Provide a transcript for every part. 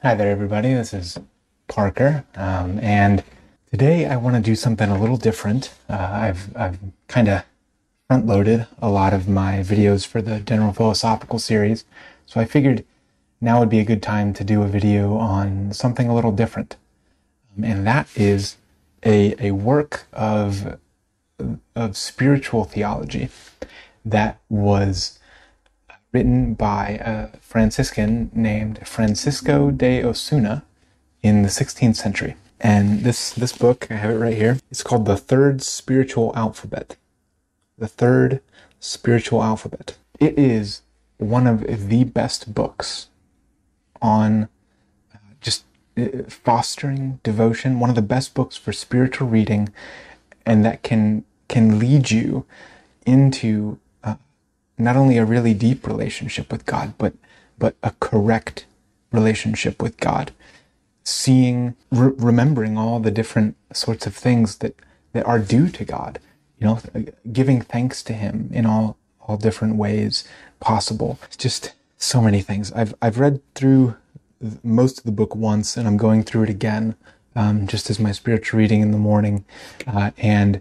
Hi there, everybody. This is Parker, and today I want to do something a little different. I've kind of front-loaded a lot of my videos for the General Philosophical series, so I figured now would be a good time to do a video on something a little different, and that is a work of spiritual theology that was written by a Franciscan named Francisco de Osuna in the 16th century. And this book, I have it right here, it's called The Third Spiritual Alphabet. The Third Spiritual Alphabet. It is one of the best books on just fostering devotion, one of the best books for spiritual reading, and that can lead you into not only a really deep relationship with God, but a correct relationship with God. Remembering all the different sorts of things that are due to God, giving thanks to Him in all different ways possible. It's just so many things. I've read through most of the book once, and I'm going through it again, just as my spiritual reading in the morning, and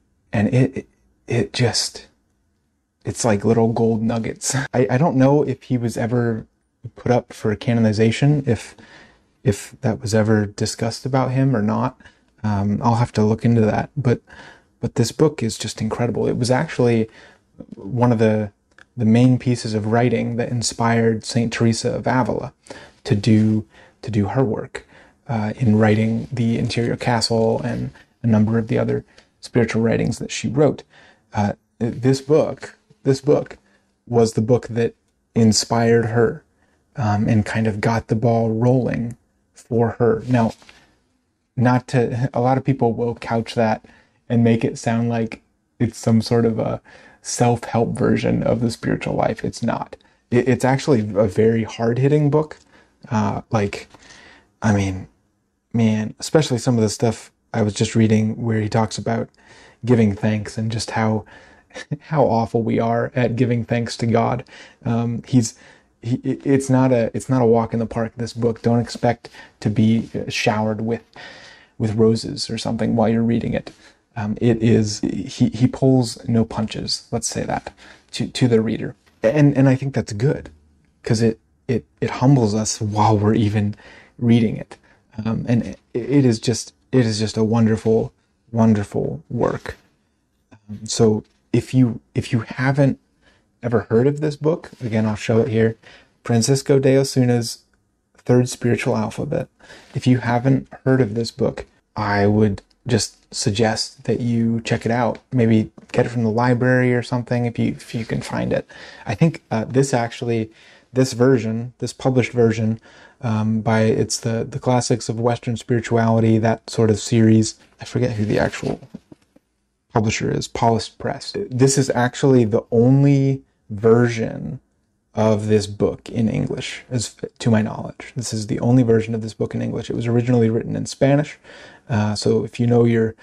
it just, it's like little gold nuggets. I don't know if he was ever put up for canonization, if that was ever discussed about him or not. I'll have to look into that. But this book is just incredible. It was actually one of the main pieces of writing that inspired Saint Teresa of Avila to do her work in writing the Interior Castle and a number of the other spiritual writings that she wrote. This book was the book that inspired her and kind of got the ball rolling for her. Now, a lot of people will couch that and make it sound like it's some sort of a self-help version of the spiritual life. It's not. It's actually a very hard-hitting book. Especially some of the stuff I was just reading where he talks about giving thanks and just how awful we are at giving thanks to God. It's not a walk in the park, this book. Don't expect to be showered with roses or something while you're reading it. He pulls no punches, let's say that, to the reader. And I think that's good, because it humbles us while we're even reading it. And it is just a wonderful, wonderful work. So if you haven't ever heard of this book, again, I'll show it here, Francisco de Osuna's Third Spiritual Alphabet. If you haven't heard of this book, I would just suggest that you check it out. Maybe get it from the library or something if you can find it. I think this published version it's the Classics of Western Spirituality, that sort of series. I forget who the actual publisher is, Paulist Press. This is actually the only version of this book in English, as to my knowledge. This is the only version of this book in English. It was originally written in Spanish, so if you know your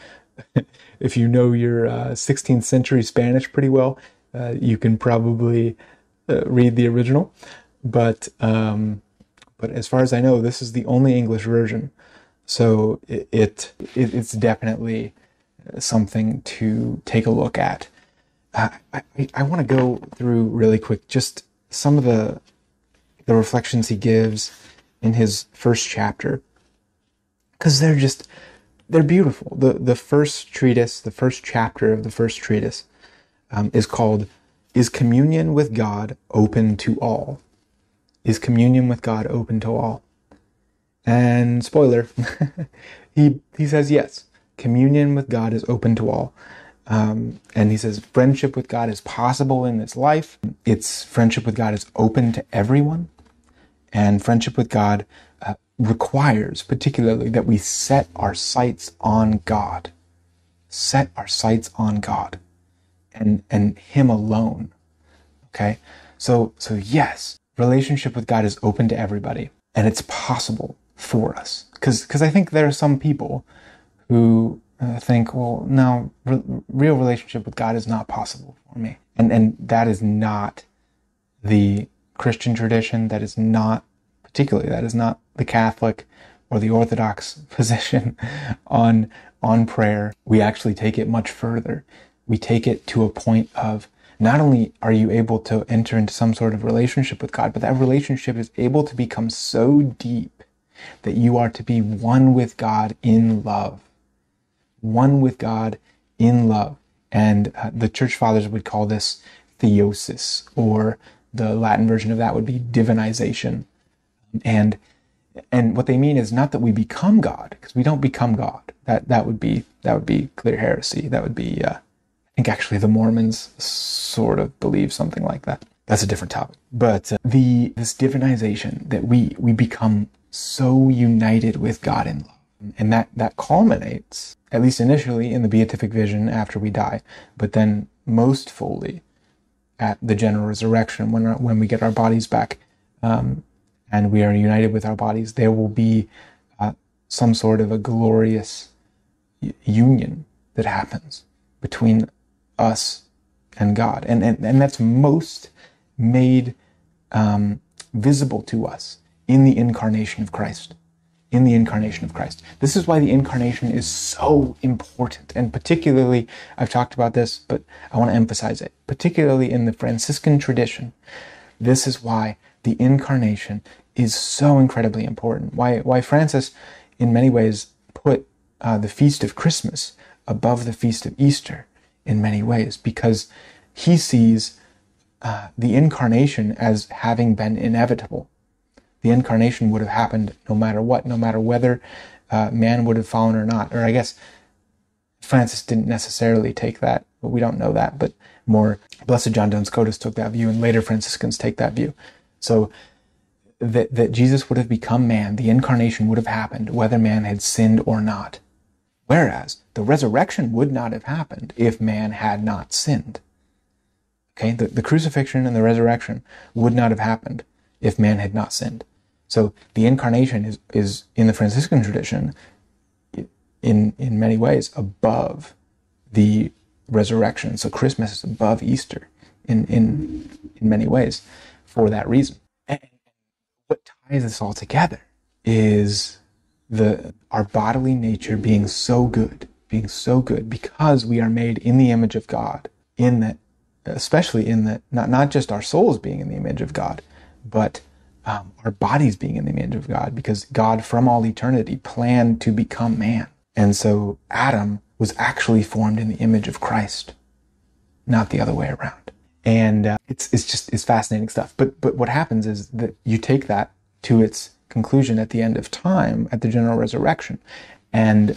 16th century Spanish pretty well, you can probably read the original. But as far as I know, this is the only English version, so it's definitely something to take a look at. I want to go through really quick just some of the reflections he gives in his first chapter, because they're beautiful. The first chapter of the first treatise is called "Is Communion with God Open to All?" Is communion with God open to all? And spoiler, he says yes. Communion with God is open to all. And he says friendship with God is possible in this life. Friendship with God is open to everyone. And friendship with God requires particularly that we set our sights on God. Set our sights on God and Him alone. Okay? So yes, relationship with God is open to everybody. And it's possible for us. Because I think there are some people who think, well, no, real relationship with God is not possible for me. And that is not the Christian tradition. That is not particularly. That is not the Catholic or the Orthodox position on prayer. We actually take it much further. We take it to a point of not only are you able to enter into some sort of relationship with God, but that relationship is able to become so deep that you are to be one with God in love. One with God in love. And the church fathers would call this theosis, or the Latin version of that would be divinization. And what they mean is not that we become God, because we don't become God. That would be clear heresy. That would be, I think actually the Mormons sort of believe something like that. That's a different topic. But this divinization, that we become so united with God in love. And that culminates, at least initially, in the beatific vision after we die, but then most fully at the general resurrection, when we get our bodies back, and we are united with our bodies. There will be some sort of a glorious union that happens between us and God, and that's most made visible to us in the incarnation of Christ. In the incarnation of Christ. This is why the incarnation is so important. And particularly, I've talked about this, but I want to emphasize it. Particularly in the Franciscan tradition, this is why the incarnation is so incredibly important. Why Francis, in many ways, put the feast of Christmas above the feast of Easter in many ways, because he sees the incarnation as having been inevitable. The incarnation would have happened no matter what, no matter whether man would have fallen or not. Or I guess Francis didn't necessarily take that, but we don't know that. But more, Blessed John Duns Scotus took that view, and later Franciscans take that view. So that Jesus would have become man, the incarnation would have happened, whether man had sinned or not. Whereas the resurrection would not have happened if man had not sinned. Okay, the crucifixion and the resurrection would not have happened if man had not sinned. So the incarnation is in the Franciscan tradition, in many ways, above the resurrection. So Christmas is above Easter in many ways for that reason. And what ties this all together is our bodily nature being so good because we are made in the image of God, in that, especially in that, not just our souls being in the image of God, but our bodies being in the image of God, because God from all eternity planned to become man. And so Adam was actually formed in the image of Christ, not the other way around. And it's fascinating stuff. But what happens is that you take that to its conclusion at the end of time, at the general resurrection. And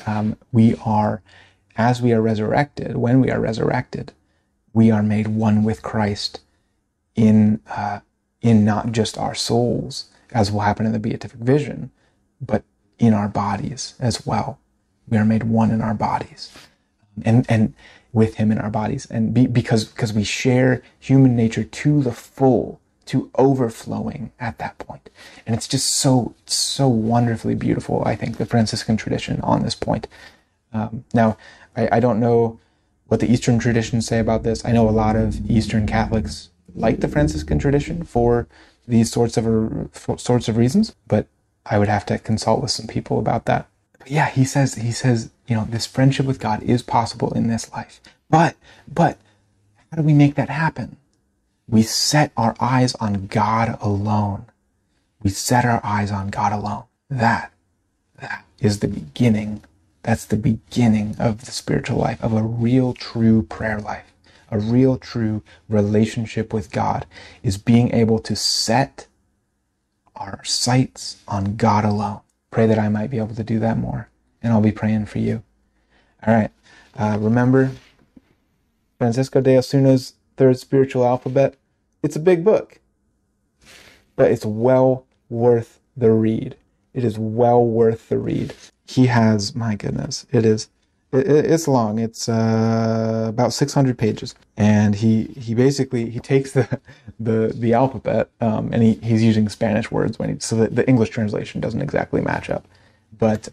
as we are resurrected, when we are resurrected, we are made one with Christ in not just our souls, as will happen in the beatific vision, but in our bodies as well. We are made one in our bodies, and with him in our bodies, and because we share human nature to the full, to overflowing at that point. And it's just so wonderfully beautiful, I think, the Franciscan tradition on this point. Now, I don't know what the Eastern traditions say about this. I know a lot of Eastern Catholics like the Franciscan tradition for these sorts of reasons, but I would have to consult with some people about that. But yeah, he says, this friendship with God is possible in this life. But how do we make that happen? We set our eyes on God alone. We set our eyes on God alone. That is the beginning. That's the beginning of the spiritual life, of a real, true prayer life. A real, true relationship with God is being able to set our sights on God alone. Pray that I might be able to do that more, and I'll be praying for you. All right. Remember Francisco de Osuna's Third Spiritual Alphabet? It's a big book, but it's well worth the read. It is well worth the read. He has, my goodness, it's long. It's about 600 pages, and he basically takes the alphabet, and he's using Spanish words so the English translation doesn't exactly match up, but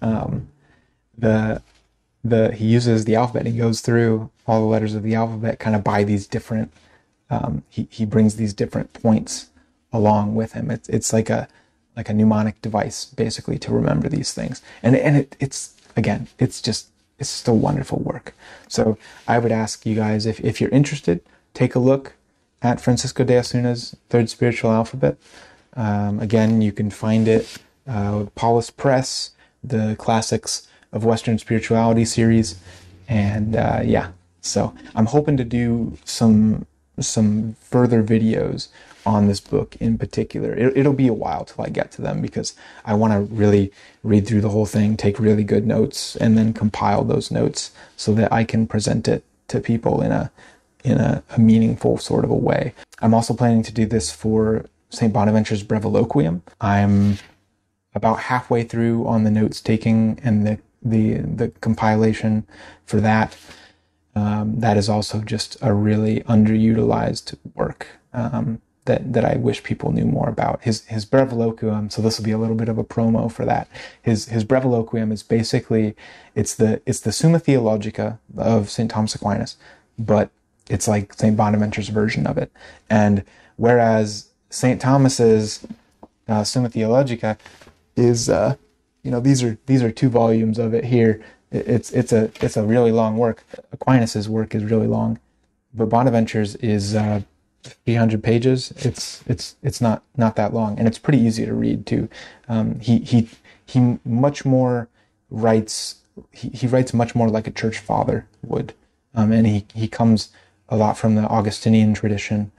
he uses the alphabet and he goes through all the letters of the alphabet kind of by these different. He brings these different points along with him. It's like a like a mnemonic device, basically, to remember these things. And it's again, it's just a wonderful work. So I would ask you guys, if you're interested, take a look at Francisco de Osuna's Third Spiritual Alphabet. Again, you can find it Paulus Press, the Classics of Western Spirituality series, and yeah. So I'm hoping to do some further videos on this book in particular. It'll be a while till I get to them, because I want to really read through the whole thing, take really good notes, and then compile those notes so that I can present it to people in a meaningful sort of a way. I'm also planning to do this for St. Bonaventure's Breviloquium. I'm about halfway through on the notes taking and the compilation for that. That is also just a really underutilized work that I wish people knew more about. His Breviloquium, so this will be a little bit of a promo for that. His Breviloquium is basically, it's the Summa Theologica of St. Thomas Aquinas, but it's like St. Bonaventure's version of it. And whereas St. Thomas's Summa Theologica is, these are 2 volumes of it here. It's a really long work. Aquinas's work is really long, but Bonaventure's is 300 pages. It's not that long, and it's pretty easy to read too. He much more writes. He writes much more like a church father would, and he comes a lot from the Augustinian tradition,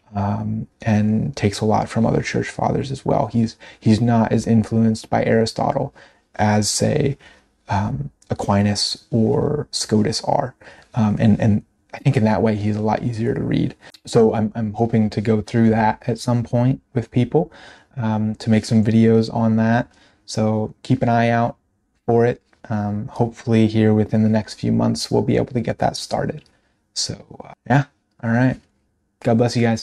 and takes a lot from other church fathers as well. He's not as influenced by Aristotle as, say, Aquinas or Scotus are, and I think in that way he's a lot easier to read. So I'm hoping to go through that at some point with people, to make some videos on that. So keep an eye out for it. Hopefully here within the next few months we'll be able to get that started. So yeah, all right. God bless you guys.